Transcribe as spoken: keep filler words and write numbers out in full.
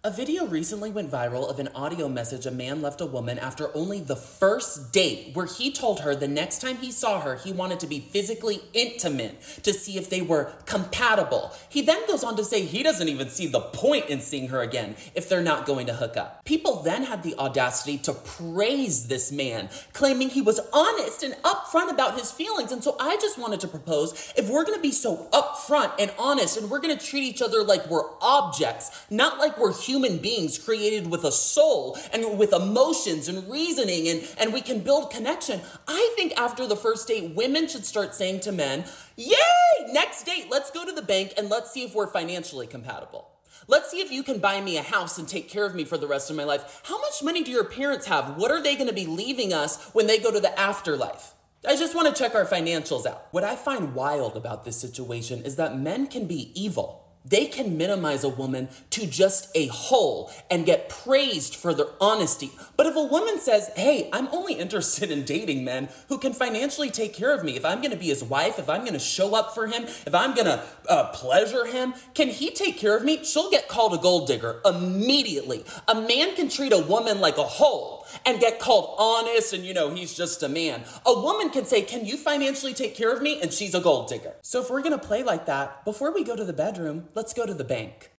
A video recently went viral of an audio message a man left a woman after only the first date, where he told her the next time he saw her, he wanted to be physically intimate to see if they were compatible. He then goes on to say he doesn't even see the point in seeing her again if they're not going to hook up. People then had the audacity to praise this man, claiming he was honest and upfront about his feelings. And so I just wanted to propose, if we're going to be so upfront and honest and we're going to treat each other like we're objects, not like we're human human beings created with a soul and with emotions and reasoning, and, and we can build connection. I think after the first date, women should start saying to men, yay, next date, let's go to the bank and let's see if we're financially compatible. Let's see if you can buy me a house and take care of me for the rest of my life. How much money do your parents have? What are they going to be leaving us when they go to the afterlife? I just want to check our financials out. What I find wild about this situation is that men can be evil. They can minimize a woman to just a hole and get praised for their honesty. But if a woman says, hey, I'm only interested in dating men who can financially take care of me, if I'm going to be his wife, if I'm going to show up for him, if I'm going to uh, pleasure him, can he take care of me? She'll get called a gold digger immediately. A man can treat a woman like a hole and get called honest and, you know, he's just a man. A woman can say, can you financially take care of me? And she's a gold digger. So if we're going to play like that, before we go to the bedroom, let's go to the bank.